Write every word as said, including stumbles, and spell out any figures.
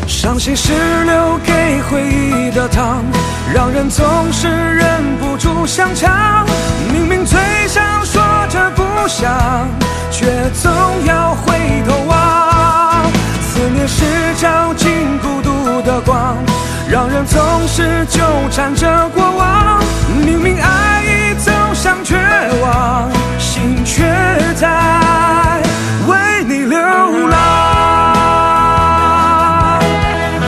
伤心是留给回忆的糖，让人总是忍不住想抢。明明最想说着不想，却总要回头望。思念是照进孤独的光，让人总是纠缠着过